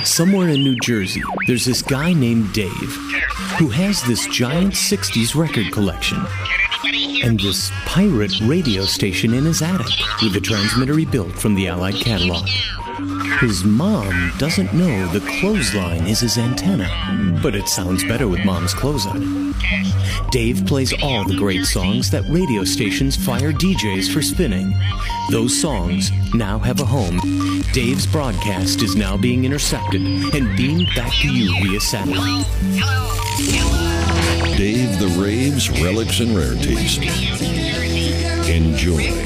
Somewhere in New Jersey, there's this guy named Dave who has this giant 60s record collection and this pirate radio station in his attic with a transmitter he built from the Allied catalog. His mom doesn't know the clothesline is his antenna, but it sounds better with Mom's clothes on. Dave plays all the great songs that radio stations fire DJs for spinning. Those songs now have a home. Dave's broadcast is now being intercepted and beamed back to you via satellite. Dave the Raves, Relics and Rarities. Enjoy.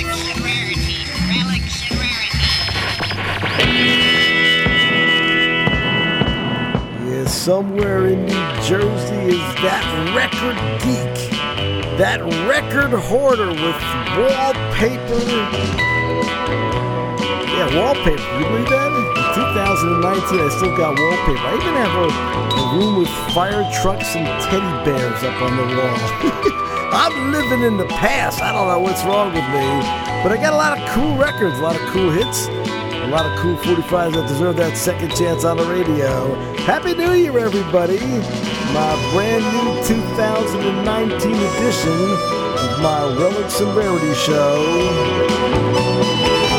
Somewhere in New Jersey is that record geek, that record hoarder with wallpaper. Yeah, wallpaper. You believe that? In 2019, I still got wallpaper. I even have a room with fire trucks and teddy bears up on the wall. I'm living in the past. I don't know what's wrong with me, but I got a lot of cool records, a lot of cool hits. A lot of cool 45s that deserve that second chance on the radio. Happy New Year, everybody. My brand new 2019 edition of my Relics and Rarities show.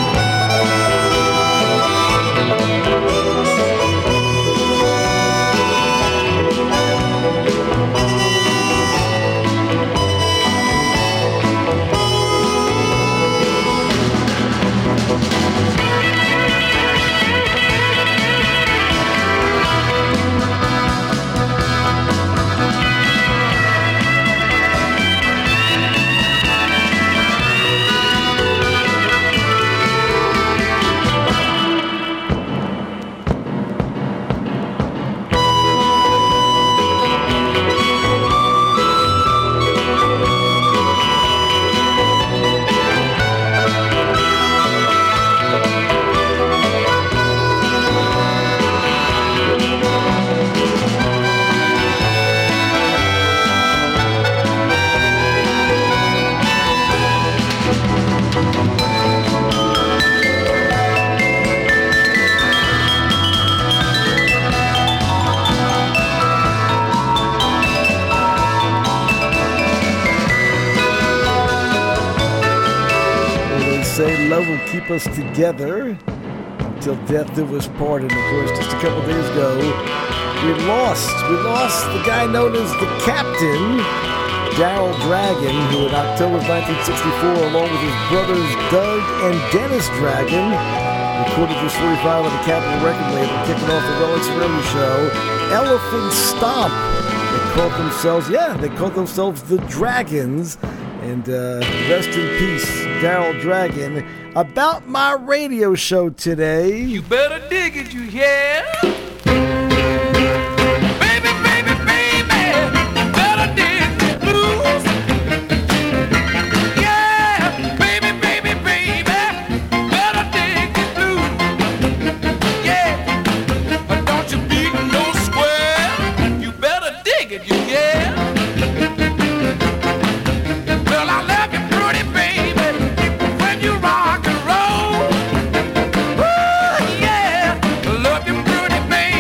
Keep us together until death do us part. And of course, just a couple days ago, we lost the guy known as the Captain, Daryl Dragon, who in October of 1964, along with his brothers Doug and Dennis Dragon, recorded this 45 on the Capitol record label, kicking off the Relics and Rarities show. Elephant Stomp. They called themselves the Dragons. And rest in peace, Daryl Dragon. About my radio show today. You better dig it, you hear? Baby, better dig the blues. Yeah, baby, better dig the blues. Yeah, but don't you beat no square. You better dig it, you hear? Well, I love you pretty, baby, when you rock and roll. Ooh, yeah, I love you pretty, baby.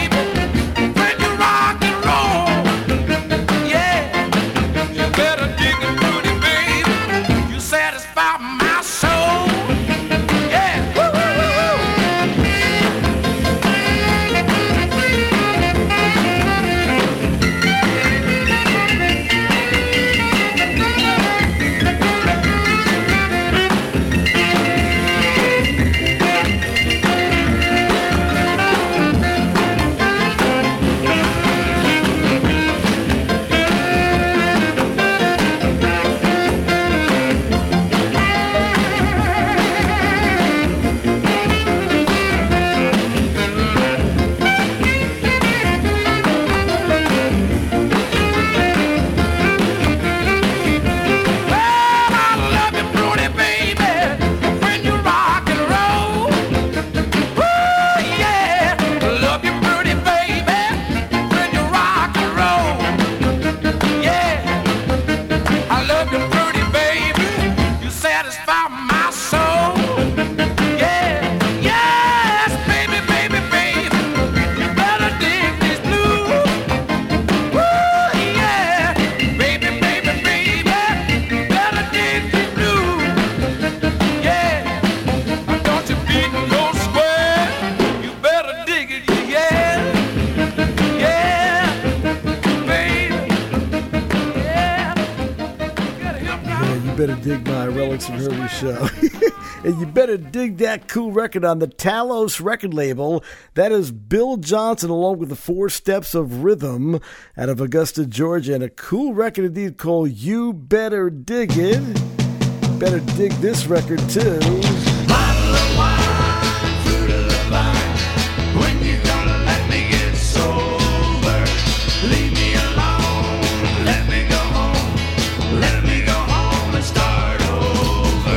better dig my Relics and Hurley show. And you better dig that cool record on the Talos record label. That is Bill Johnson along with the 4 Steps of Rhythm out of Augusta, Georgia. And a cool record indeed called You Better Dig It. Better dig this record too. Bottle of wine, fruit of the vine. When you gonna let me get sober? Leave me alone, let me go home. Let me go home and start over.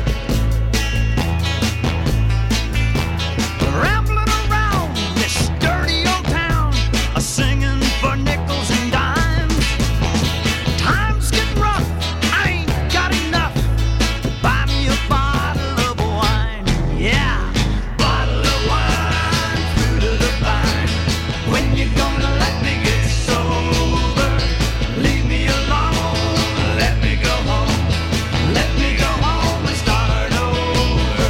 Rambling around this dirty old town, singing for nickels and dimes. Times get rough, I ain't got enough to buy me a bottle of wine. Yeah, bottle of wine, fruit of the vine. When you gonna let me get sober? Leave me alone, let me go home. Let me go home and start over.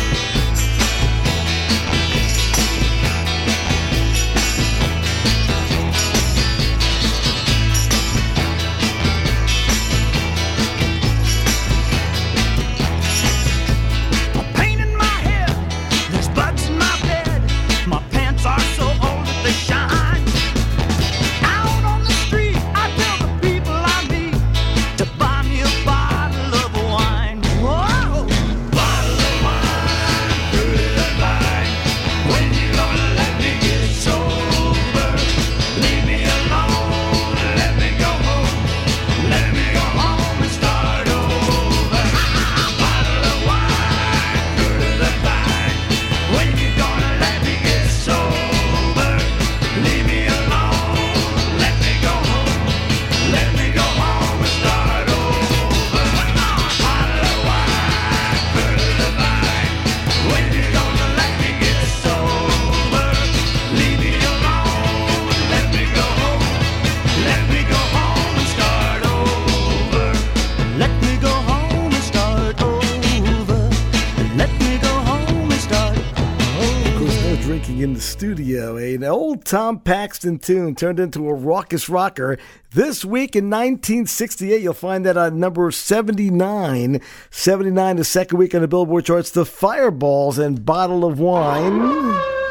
Pain in my head, there's bugs in my bed. My pants are so old that they shine. Out on the street, I tell the people I meet to buy me a bottle of wine. Whoa! Bottle of wine, fruit of the vine. When you gonna let me get sober? Leave me alone, let me go home. Let me go home and start over. Bottle of wine, fruit of the vine. When you gonna let me get sober? Leave me alone, let me go home. Let me go home and start over. Bottle of wine, fruit of the vine. When you gonna let me get sober? Leave me alone, let me go home. Let me go home and start over. Let me go home and start over. Let me go home and start Of course, over. no drinking in the studio. An old Tom Paxton tune turned into a raucous rocker. This week in 1968, you'll find that on number 79. 79, the second week on the Billboard charts, the Fireballs and Bottle of Wine.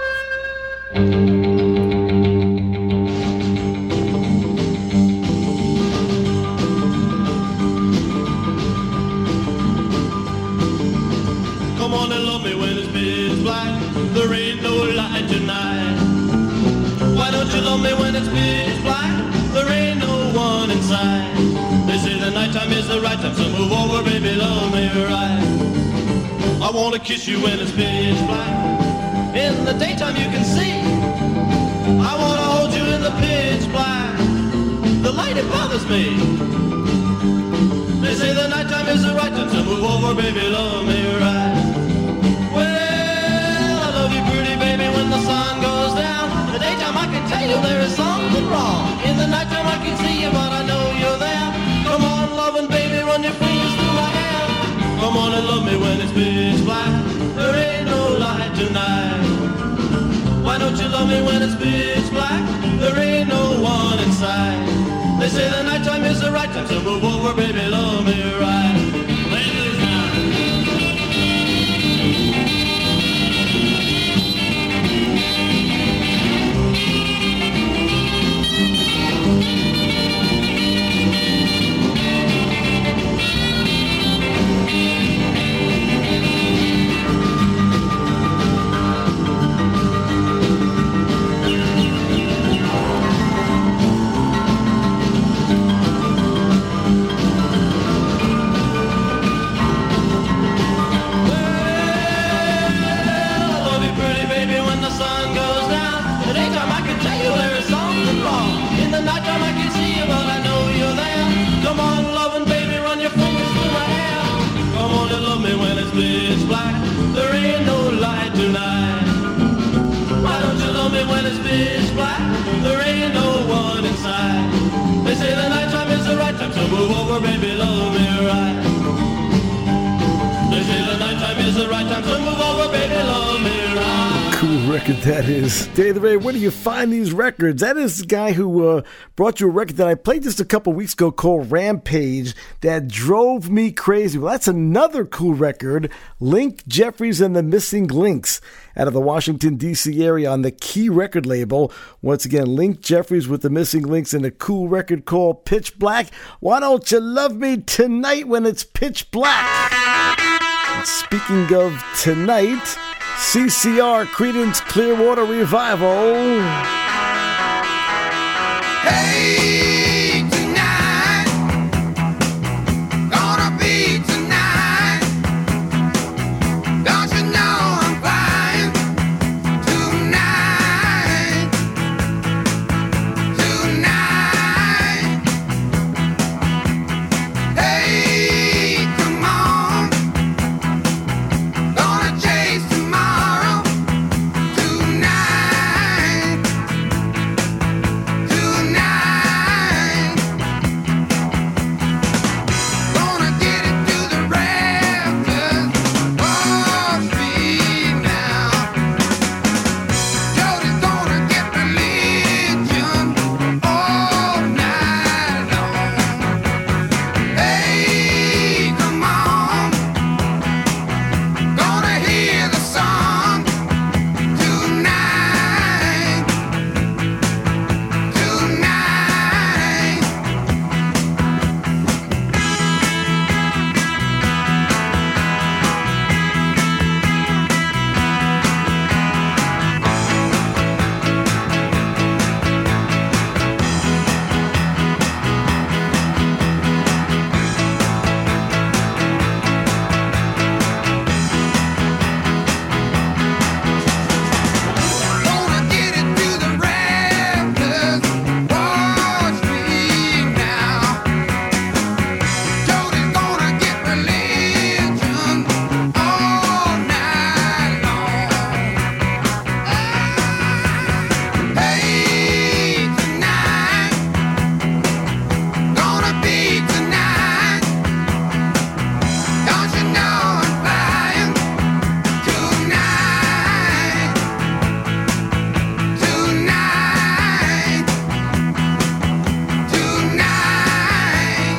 Come on and love me when it's pitch black. There ain't no light tonight. Why don't you love me when it's pitch black? There ain't no one inside. They say the nighttime is the right time, so move over, baby, love me right. I wanna kiss you when it's pitch black. In the daytime you can see. I wanna hold you in the pitch black. The light, it bothers me. They say the nighttime is the right time, so move over, baby, love me right. Well, I love you pretty, baby, when the sun goes down. In the daytime I can tell you there is something wrong. In the nighttime I can see you, but I know you're there. Come on, loving baby, run your fingers through my hair. Come on and love me when it's pitch black. There ain't no light tonight. Why don't you love me when it's pitch black? There ain't no one inside. They say the nighttime is the right time, so move over, baby, love me right. Ladies now. Pitch black, there ain't no light tonight. Why don't you love me when it's pitch black? There ain't no one inside. They say the nighttime is the right time, so move over, baby, love me right. They say the nighttime is the right time, so move over, baby, love me right. Cool record that is. Dave the Ray, where do you find these records? That is the guy who brought you a record that I played just a couple weeks ago called Rampage that drove me crazy. Well, that's another cool record. Link Jeffries and the Missing Links out of the Washington, D.C. area on the Key record label. Once again, Link Jeffries with the Missing Links and a cool record called Pitch Black. Why don't you love me tonight when it's pitch black? And speaking of tonight, CCR, Creedence Clearwater Revival. Hey, tonight, gonna be tonight. Don't you know I'm flying tonight, tonight. Hey, come on, gonna chase tomorrow tonight, tonight. Gonna get it to the rafters, Wall Street now. Jody's gonna get religion all night long. Hey, come on, gonna hear the song tonight, tonight. Gonna get it to the rafters, Wall Street now. Jody's gonna get religion all night long. Hey, tonight, gonna be tonight. Don't you know I'm flying tonight, tonight, tonight,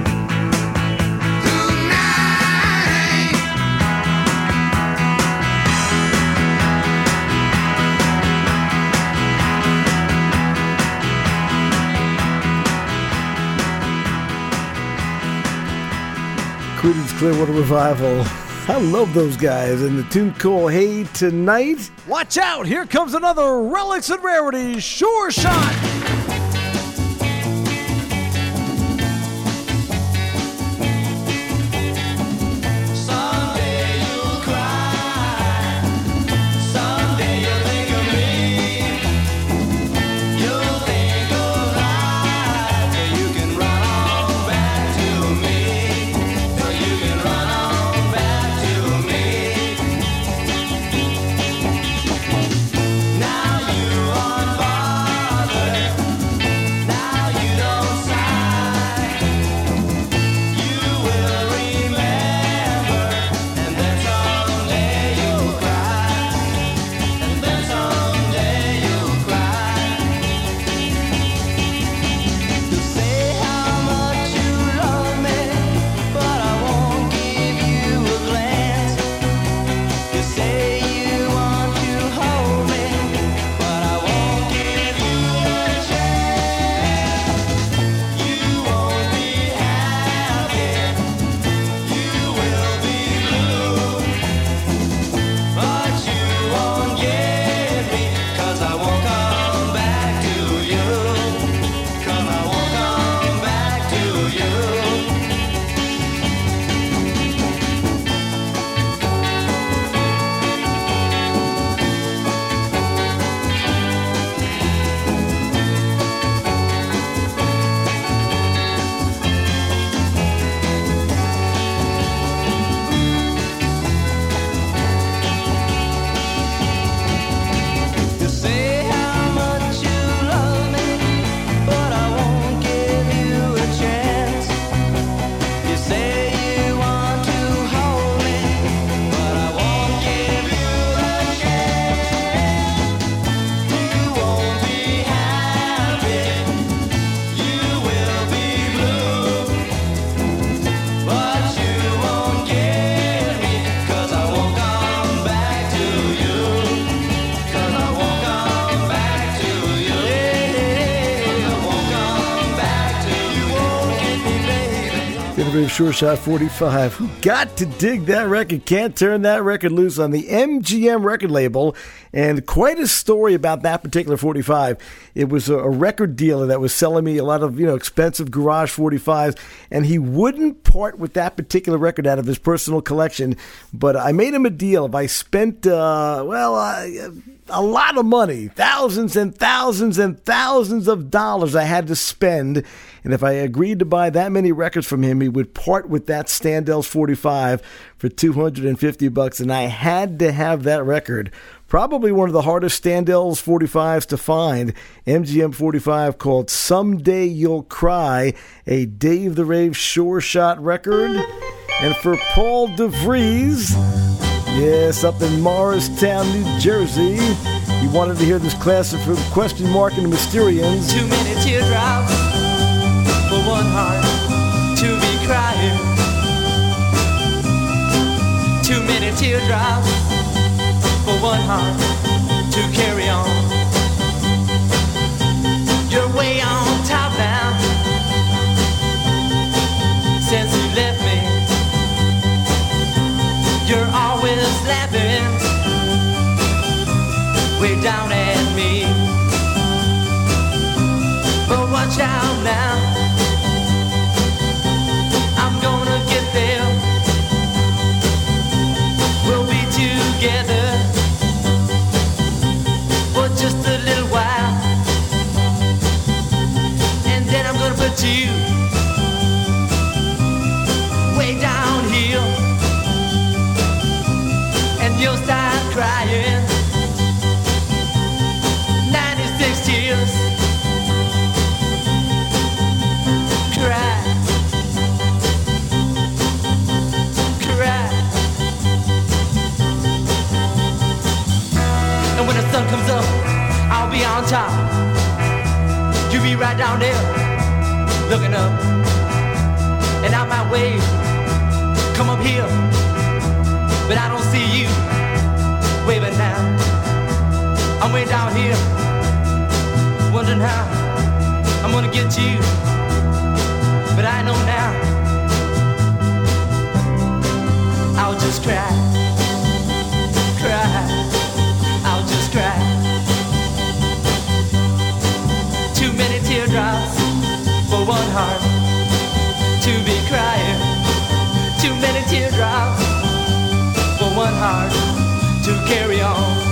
tonight. Creedence Clearwater Revival. I love those guys. And the tune called Hey Tonight. Watch out! Here comes another Relics and Rarities Sure Shot! Someday you'll cry. Someday you'll think of me. You'll think of life. You can run on back to me. You can run on back to me. Now you are father. Rave Sure Shot 45. Got to dig that record. Can't turn that record loose on the MGM record label. And quite a story about that particular 45. It was a record dealer that was selling me a lot of, expensive garage 45s, and he wouldn't part with that particular record out of his personal collection. But I made him a deal. If I spent, a lot of money, thousands and thousands and thousands of dollars I had to spend, and if I agreed to buy that many records from him, he would part with that Standells 45 for $250, and I had to have that record. Probably one of the hardest Standells 45s to find. MGM 45 called Someday You'll Cry, a Dave the Rave Sure Shot record. And for Paul DeVries, yes, up in Morristown, New Jersey, he wanted to hear this classic from Question Mark and the Mysterians. Too many teardrops for one heart to be crying. Too many teardrops for one heart to carry on. You're way on top now since you left me. You're always laughing way down at me. But watch out now, I'm gonna get there. We'll be together for just a little while, and then I'm gonna put you way down here, and you'll start crying. 96 tears. Cry. Cry. And when the sun comes up, I'll be on top. You be right down there, looking up. And I might wave, come up here, but I don't see you waving now. I'm way down here, wondering how I'm gonna get you, but I know now I'll just cry, cry, I'll just cry. Too many teardrops for one heart to be crying. Too many teardrops for one heart to carry on.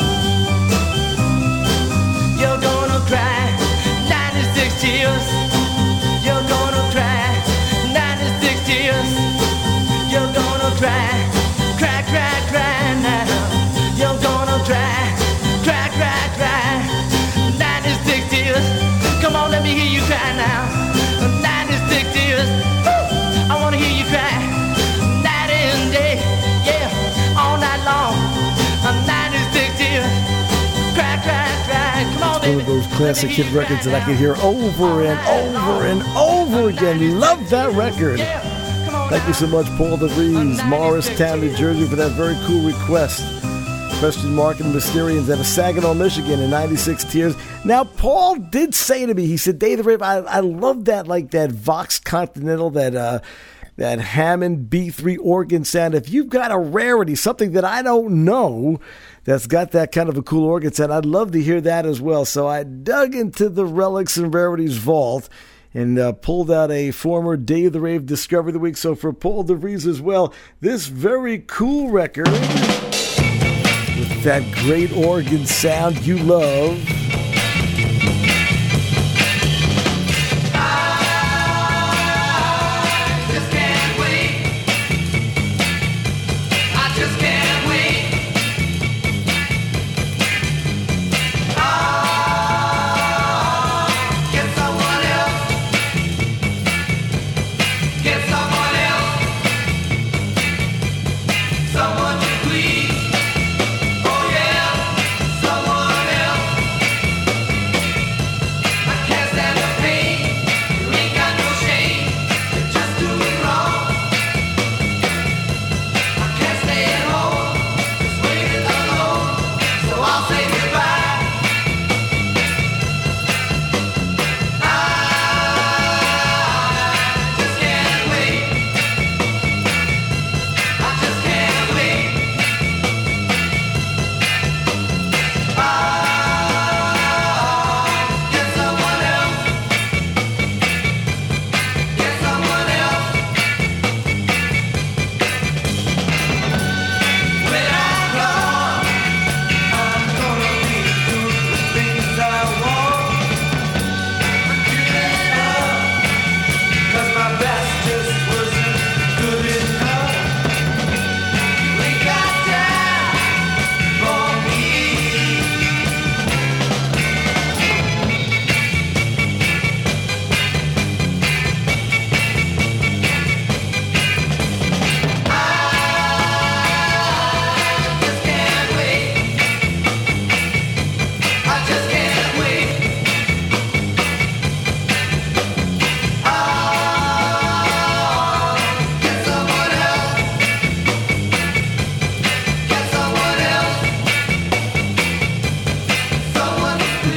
You're gonna cry 96 tears. You're gonna cry 96 tears. You're gonna cry, cry, cry, cry now. You're gonna cry, cry, cry, cry 96 tears. Come on, let me hear you cry now. 96 tears. Woo! I wanna hear you cry night and day, yeah, all night long. 96 tears. Cry, cry, cry. Come on, baby. One of those classic hit records that I could hear over and over and over again. Love that record. Thank you so much, Paul DeVries, Morristown, New Jersey, for that very cool request. Question Mark and the Mysterians out of Saginaw, Michigan, in 96 Tears. Now, Paul did say to me, he said, Dave the Rave, I love that, like that Vox Continental, that Hammond B3 organ sound. If you've got a rarity, something that I don't know, that's got that kind of a cool organ sound, I'd love to hear that as well. So I dug into the Relics and Rarities vault and pulled out a former Dave the Rave Discovery of the Week. So for Paul DeVries as well, this very cool record with that great organ sound you love. Someone to please, oh yeah, someone else.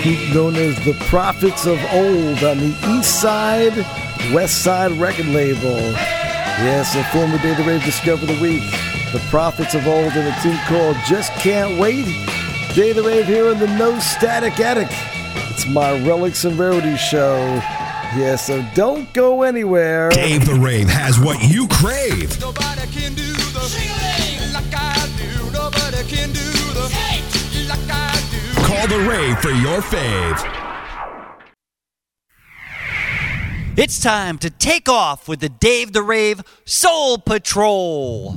group known as the Prophets of Old on the East Side, West Side record label. Yes, a former Day the Rave Discover of the Week. The Prophets of Old in a tune called Just Can't Wait. Day the Rave here in the No Static Attic. It's my Relics and Rarities show. Yeah, so don't go anywhere. Dave the Rave has what you crave. Nobody can do the thing like I do. Nobody can do the thing like I do. Call the Rave for your fave. It's time to take off with the Dave the Rave Soul Patrol.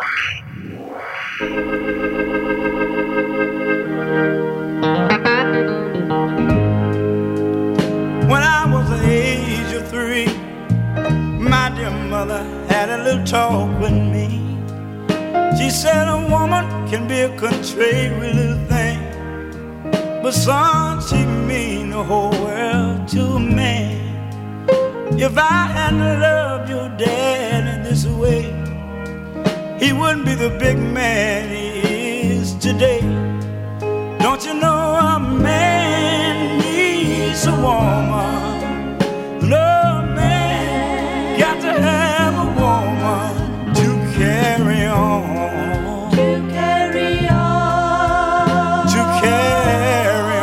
When I was the age of 3, my dear mother had a little talk with me. She said a woman can be a contrary little thing, but son, she mean the whole world to a man. If I hadn't loved your dad in this way, he wouldn't be the big man he is today. Don't you know a man needs a woman? No man got to have a woman to carry on. To carry on. To carry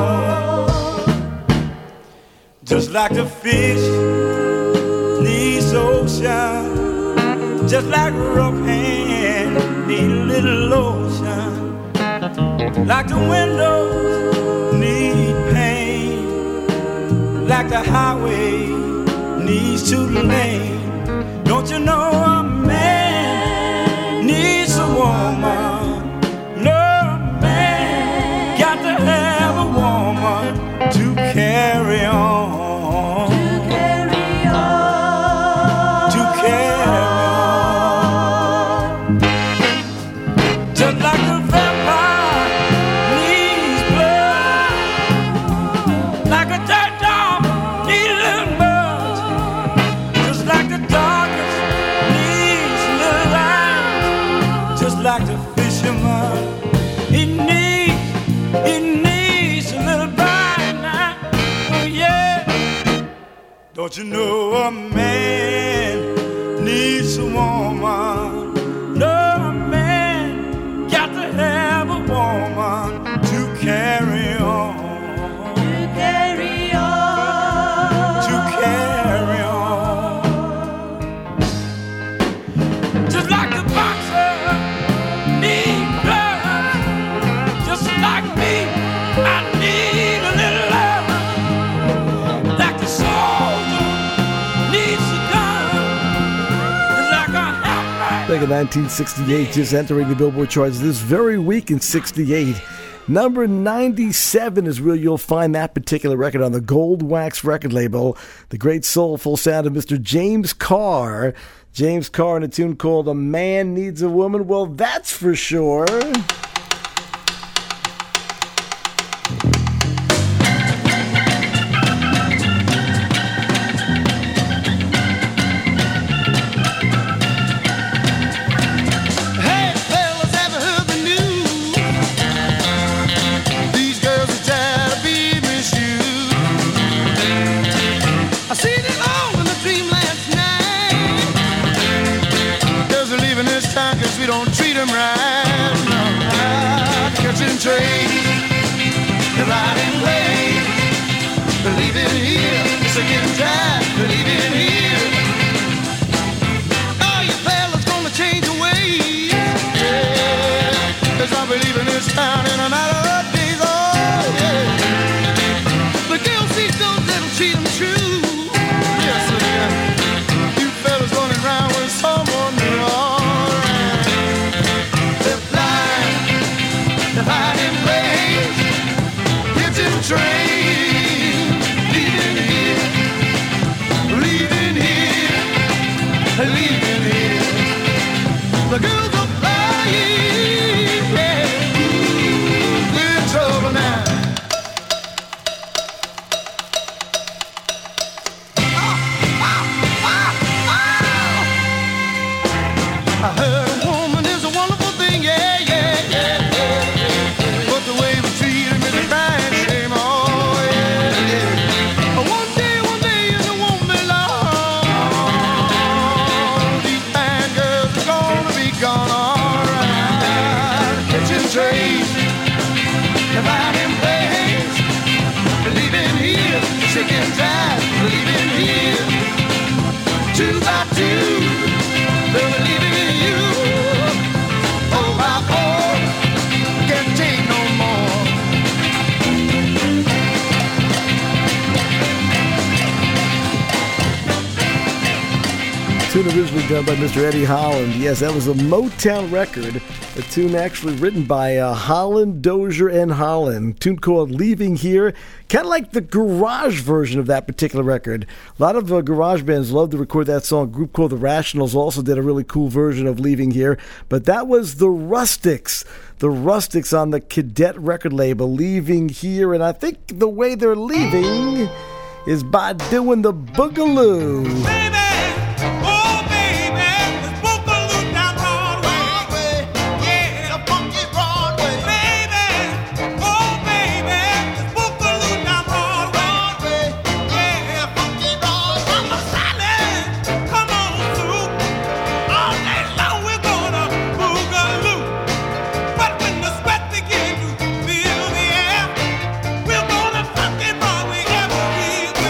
on. Just like the fish needs the ocean, just like a rough hand need a little lotion. Like the windows need paint, like the highway needs 2 lanes. Don't you know a man needs a woman? No man got to have a woman to carry on. To carry on. To carry on. Just like the vampire needs blood, like a dirt dog needs a little mud, just like the darkness needs a little light, just like the fisherman, he needs a little bright night. Oh yeah, don't you know a man needs a woman? No man got to have a woman to carry on. To carry on. To carry on. Just like the boxer needs blood, just like me, I need a little love. Like the soldier needs a gun, like a helmet. Back in 1968, just entering the Billboard charts this very week in 68. Number 97 is where you'll find that particular record on the Gold Wax record label. The great soulful sound of Mr. James Carr. James Carr in a tune called A Man Needs a Woman. Well, that's for sure. Hey, fellas, ever heard the news? These girls are tired of being misused. I seen it all in a dream last night. Girls are leaving this town 'cause we don't treat them right. No, tune originally done by Mr. Eddie Holland. Yes, that was a Motown record, a tune actually written by Holland, Dozier, and Holland. A tune called Leaving Here, kind of like the garage version of that particular record. A lot of garage bands love to record that song. A group called The Rationals also did a really cool version of Leaving Here, but that was the Rustics. The Rustics on the Cadet record label, Leaving Here, and I think the way they're leaving is by doing the Boogaloo. Baby, oh baby, it's Boogaloo down Broadway. Yeah, the funky Broadway. Baby, oh baby, it's Boogaloo down Broadway. Yeah, funky Broadway. Mama Sally, come on through. All day long we're gonna Boogaloo. But when the sweat begins to fill the air, we're gonna funky Broadway everywhere.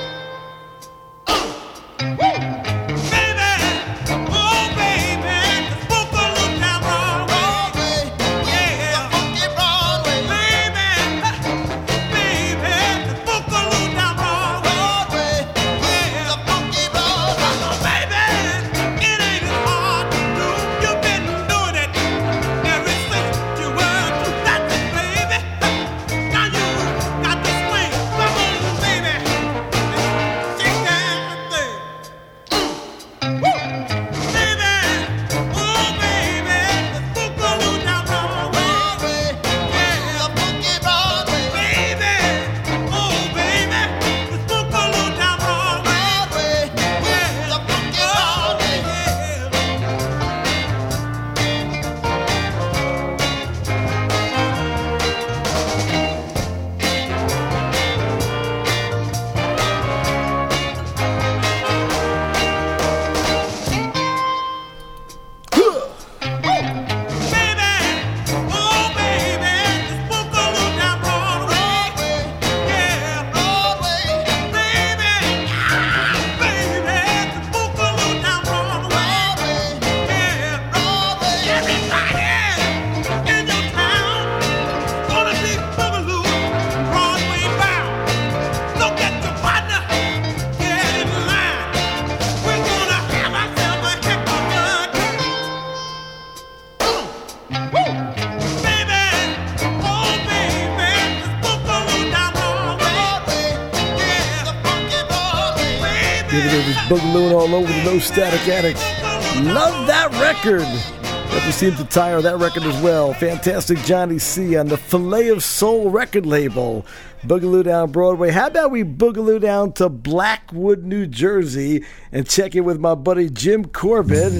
Boogalooing all over the No Static Attic. Love that record. Never seemed to tire of that record as well. Fantastic Johnny C on the Filet of Soul record label. Boogaloo down Broadway. How about we boogaloo down to Blackwood, New Jersey and check in with my buddy Jim Corbett.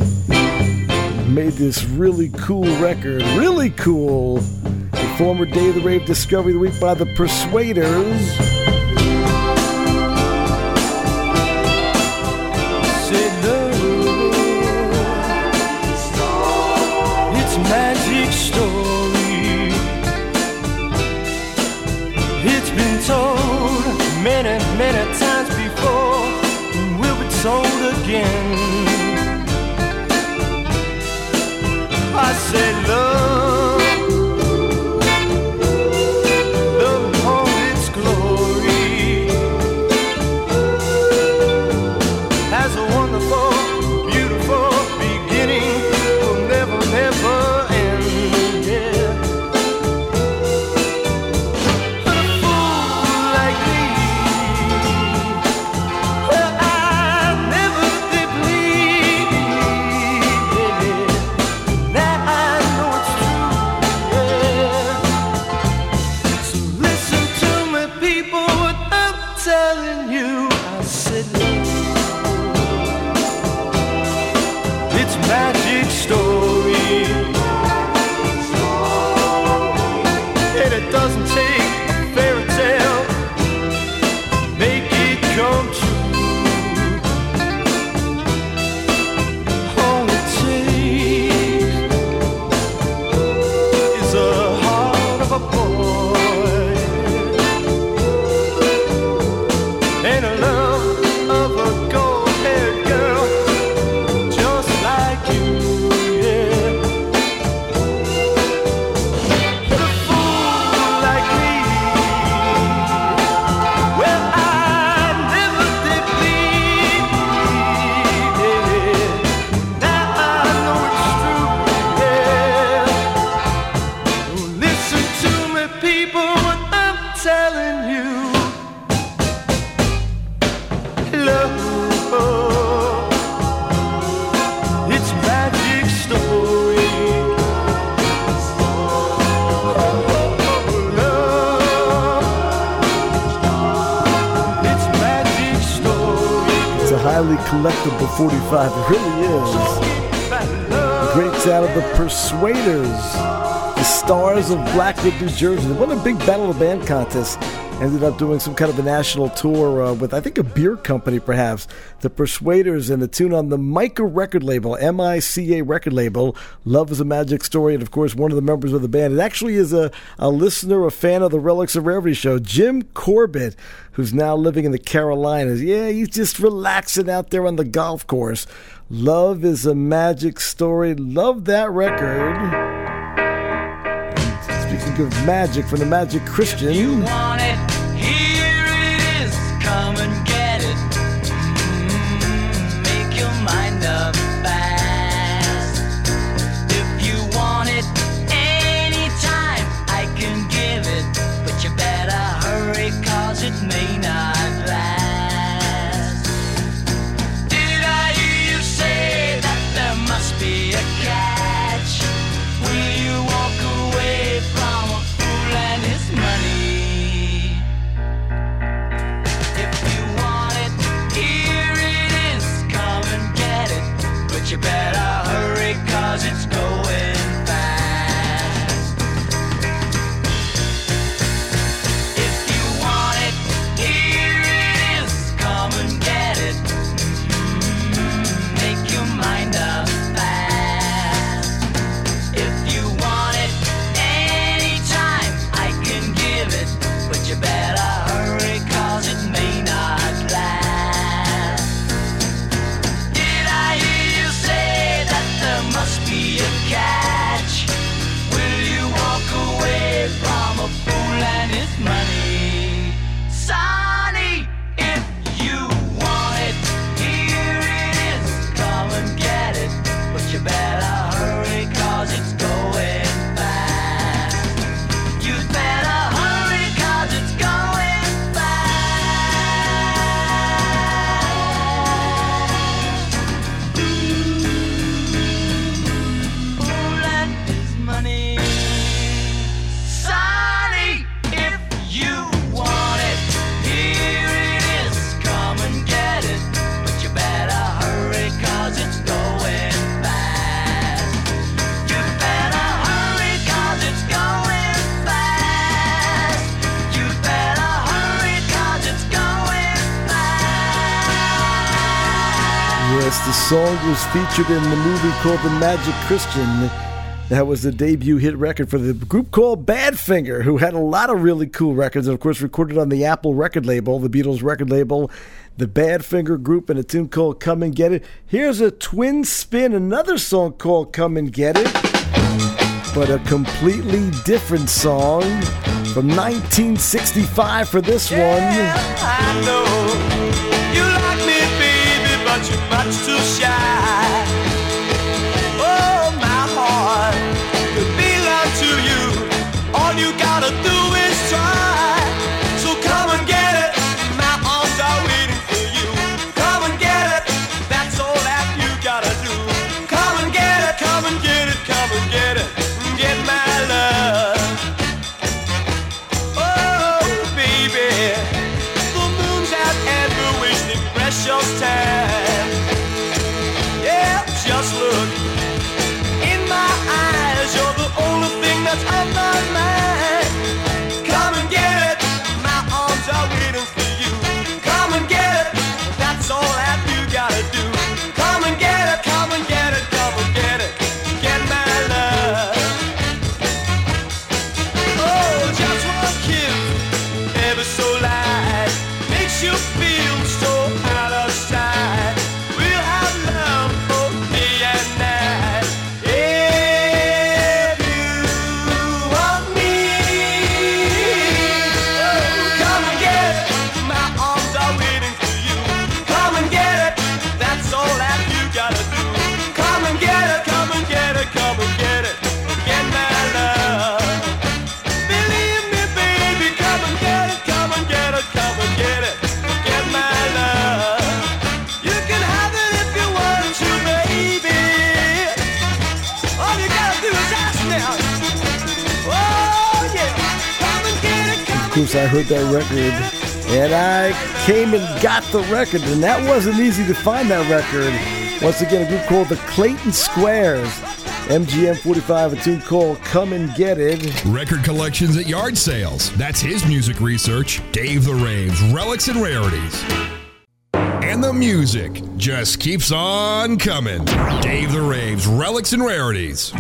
Made this really cool record. Really cool. The former Day of the Rave Discovery of the Week by the Persuaders. Magic story. It's been told many, many times before, and will be told again. I said love, love in all its glory, has a wonderful, beautiful beginning, will never, never highly collectible 45. It really is. The great sound of the Persuaders, the Stars of Blackwood, New Jersey. They won a big Battle of the Band contest. Ended up doing some kind of a national tour with, I think, a beer company, perhaps. The Persuaders, and a tune on the Mica record label, M-I-C-A record label, Love is a Magic Story, and, of course, one of the members of the band. It actually is a listener, a fan of the Relics of Rarity show, Jim Corbett, who's now living in the Carolinas. Yeah, he's just relaxing out there on the golf course. Love is a Magic Story. Love that record. Speaking of magic, from the Magic Christian. You want it, here it is, come and get it. Make your mind up fast. If you want it anytime, I can give it, but you better hurry, cause it may not last. Did I hear you say that there must be a catch? Will you walk away from a fool and his money? If you want it, here it is, come and get it, but you better hurry, cause it's going fast. If you want it, here it is, come and get it. Make your mind up fast. If you want it anytime, I can give it, but you better hurry, cause it may not last. Did I hear you say that there must be a catch? Will you walk away from a fool and his money? Sonny, if you want it, here it is, come and get it, but you better hurry, cause it's going fast. You better hurry, cause it's going fast. Fool and his money. Sonny, if you want it, here it is, come and get it, but you better hurry, cause it's going fast. You better hurry, cause it's going fast. You better hurry, cause it's going fast. Yes, the song was featured in the movie called The Magic Christian. That was the debut hit record for the group called Badfinger, who had a lot of really cool records, and of course recorded on the Apple record label, the Beatles record label, the Badfinger Group, and a tune called Come and Get It. Here's a twin spin, another song called Come and Get It, but a completely different song from 1965 for this one. I know you like me, baby, but you're much too shy. Oh, my heart could belong to you. All you gotta do is try. So come and get it. My arms are waiting for you. Come and get it. That's all that you gotta do. Come and get it. Come and get it. Come and get it. Get my love. Oh, baby, the moon's out and we're wasting precious time. Yeah, just look in my eyes. You're the only thing that's on my mind. Come and get it. My arms are waiting for you. Come and get it. That's all that you gotta do. Come and get it. Come and get it. Come and get it. Get my love. Oh, just one kiss, ever so light, makes you feel so out of sight. We'll have love for day and night. If you want me, oh, come and get it. My arms are waiting for you. Come and get it. That's all that you gotta do. Come and get it. Come and get it. Come and get it. Get my love. Believe me, baby, come and get it, come and get it, come and get it, get my love. You can have it if you want to, baby. All you gotta do is ask now. Oh, yeah, come and get it, come Of course, I heard that record And I came and got the record, and that wasn't easy to find that record. Once again, a group called the Clayton Squares. MGM 45, a tune called Come and Get It. Record collections at yard sales. That's his music research. Dave the Rave's Relics and Rarities. And the music just keeps on coming. Dave the Rave's Relics and Rarities.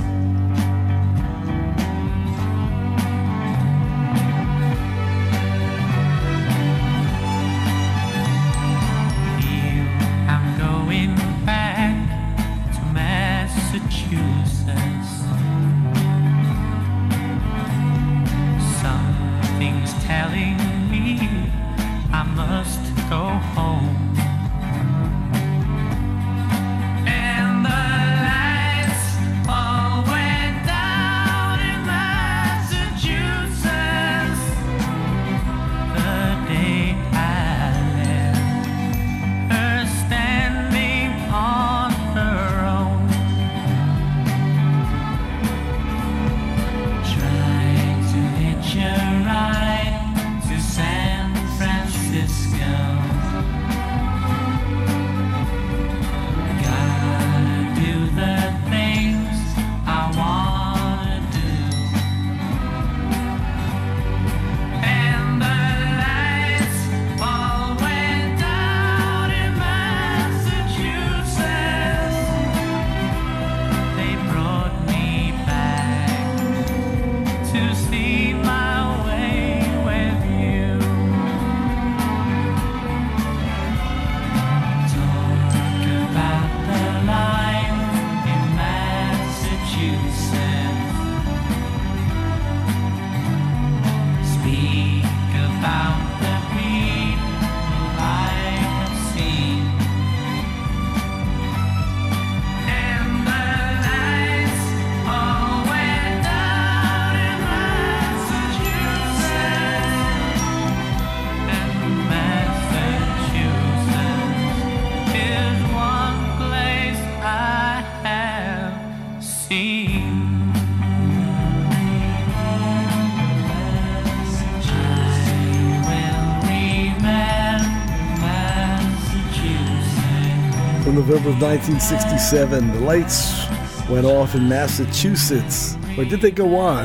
November of 1967, the lights went off in Massachusetts. Or did they go on?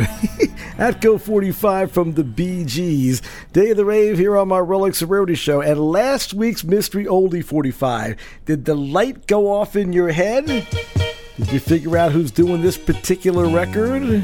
Atco 45 from the Bee Gees. Day of the Rave here on my Relics and Rarities show. And last week's Mystery Oldie 45. Did the light go off in your head? Did you figure out who's doing this particular record?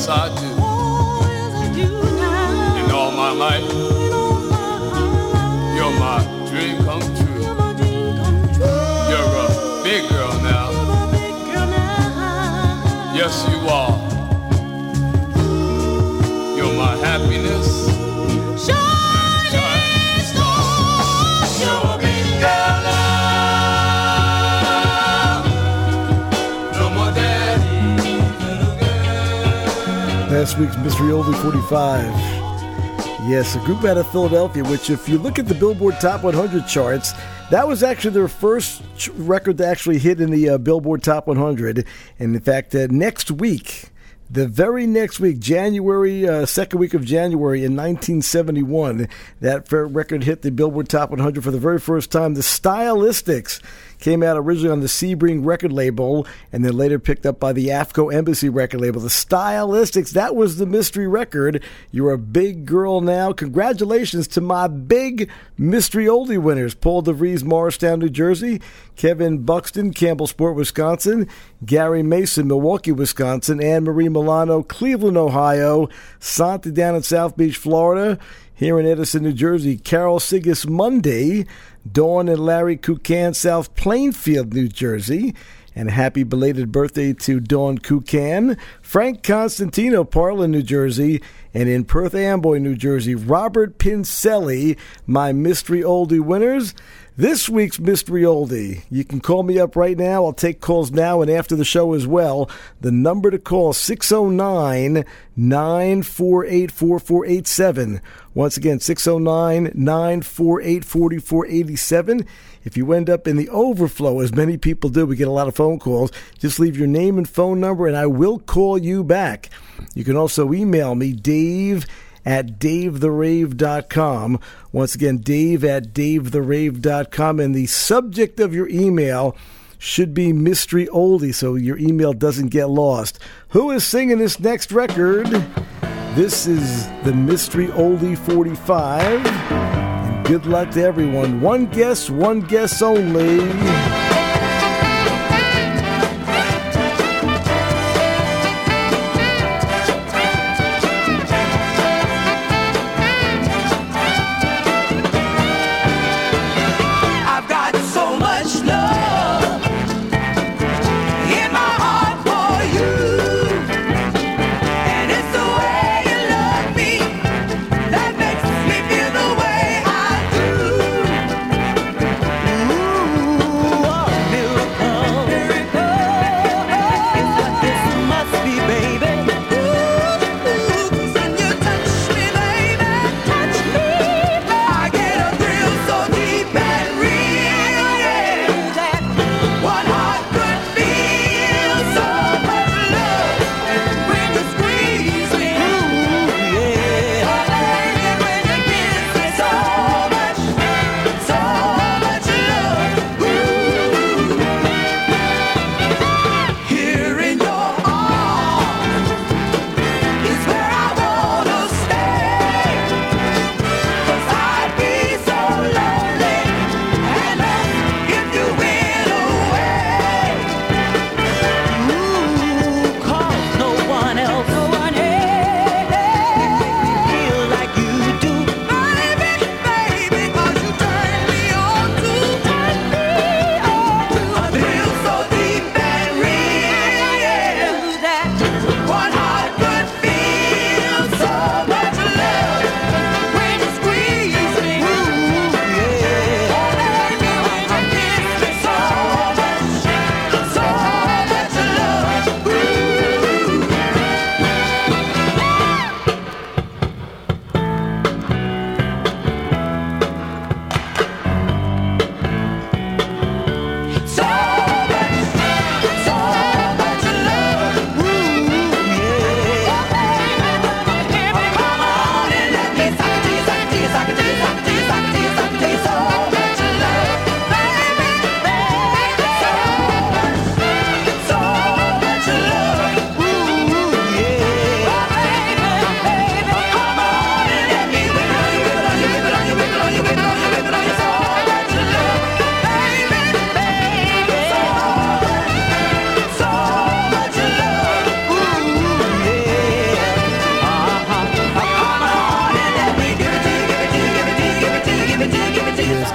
Yes, I do. In all my life, you're my dream come true. You're a big girl now. Yes, you are. You're my happiness. Shining star. You're a big girl now. No more daddy, little girl. Last week's Mystery Oldie 45. Yes, a group out of Philadelphia, which if you look at the Billboard Top 100 charts, that was actually their first record to actually hit in the Billboard Top 100. And in fact, next week, the very next week, January, second week of January in 1971, that record hit the Billboard Top 100 for the very first time. The Stylistics came out originally on the Sebring record label and then later picked up by the AFCO Embassy record label. The Stylistics, that was the mystery record. You're a big girl now. Congratulations to my big mystery oldie winners. Paul DeVries, Morristown, New Jersey. Kevin Buxton, Campbellsport, Wisconsin. Gary Mason, Milwaukee, Wisconsin. Anne-Marie Milano, Cleveland, Ohio. Santi down in South Beach, Florida. Here in Edison, New Jersey, Carol Sigus Monday, Dawn and Larry Kukan, South Plainfield, New Jersey. And happy belated birthday to Dawn Kukan. Frank Constantino, Parlin, New Jersey. And in Perth Amboy, New Jersey, Robert Pincelli, my mystery oldie winners. This week's Mystery Oldie. You can call me up right now. I'll take calls now and after the show as well. The number to call, 609-948-4487. Once again, 609-948-4487. If you end up in the overflow, as many people do, we get a lot of phone calls, just leave your name and phone number and I will call you back. You can also email me, Dave@DaveTheRave.com. Once again, Dave@DaveTheRave.com. And the subject of your email should be Mystery Oldie, so your email doesn't get lost. Who is singing this next record? This is the Mystery Oldie 45. And good luck to everyone. One guess only. Ooh,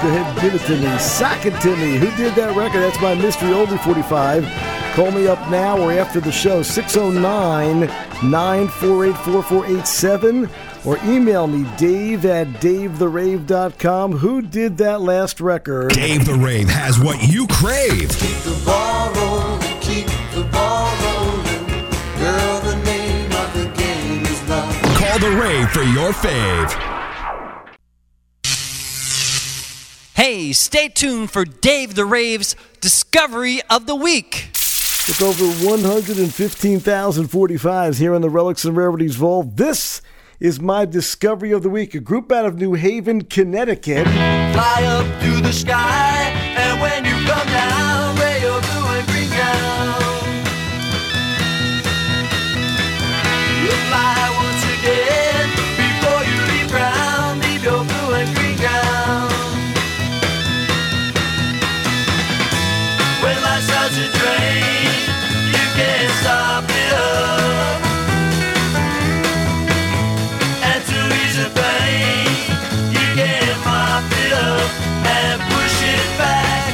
Go ahead and give it to me. Sock it to me. Who did that record? That's my Mystery Oldie 45. Call me up now or after the show, 609-948-4487, or email me, dave@davetherave.com. Who did that last record? Dave the Rave has what you crave. Keep the ball rolling, keep the ball rolling. Girl, the name of the game is love. Call the Rave for your fave. Hey, stay tuned for Dave the Rave's Discovery of the Week. With over 115,000 45s here on the Relics and Rarities Vault, this is my Discovery of the Week, a group out of New Haven, Connecticut. Fly up to the sky, and when you come down, ray your blue and green gown. You fly once again, before you leave ground, leave your blue and green gown. When life starts to drain, you can't stop it up. And to ease the pain, you can mop it up and push it back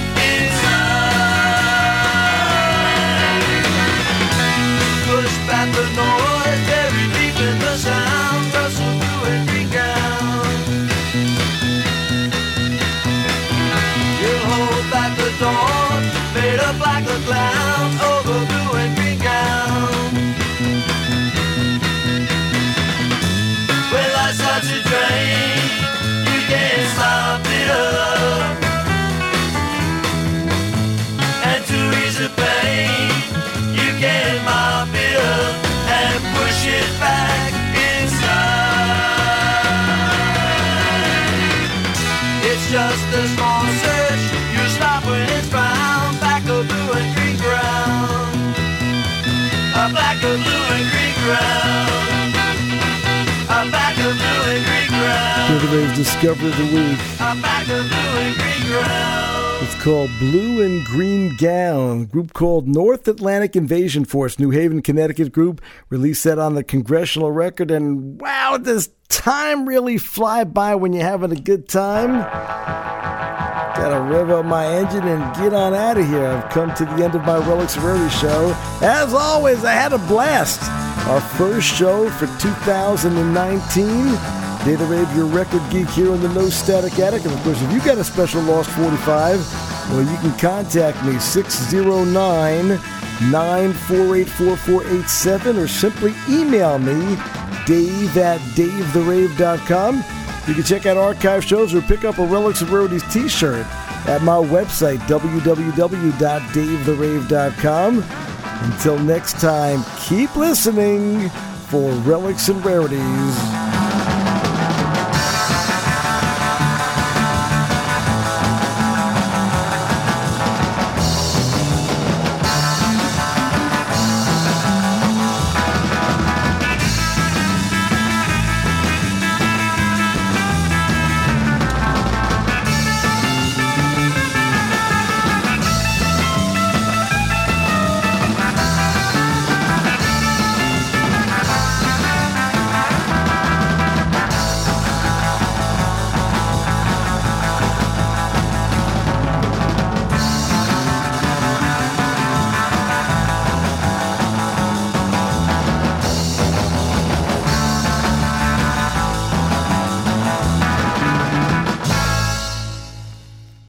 inside. Push back the noise, very deep in the sound, rustle blue and green gown. You hold back the door, made up like a clown, over blue and green gown. When life starts to drain, you can't stop it up. And to ease the pain, you can mop it up and push it back inside. It's just a small search, you stop when it's found. Back of blue and green ground, a black of blue and green ground, a back of blue and green ground, Dave the Rave's Discovery of the Week. a back of blue and green ground. It's called Blue and Green Gown. A group called North Atlantic Invasion Force, New Haven, Connecticut group. Released that on the Congressional Record. And wow, does time really fly by when you're having a good time? Gotta rev up my engine and get on out of here. I've come to the end of my Relics and Rarities show. As always, I had a blast. Our first show for 2019. Dave the Rave, your record geek here in the No Static Attic. And of course, if you got a special Lost 45, well, you can contact me, 609-948-4487, or simply email me, dave@davetherave.com. You can check out archive shows or pick up a Relics and Rarities t-shirt at my website, www.davetherave.com. Until next time, keep listening for Relics and Rarities.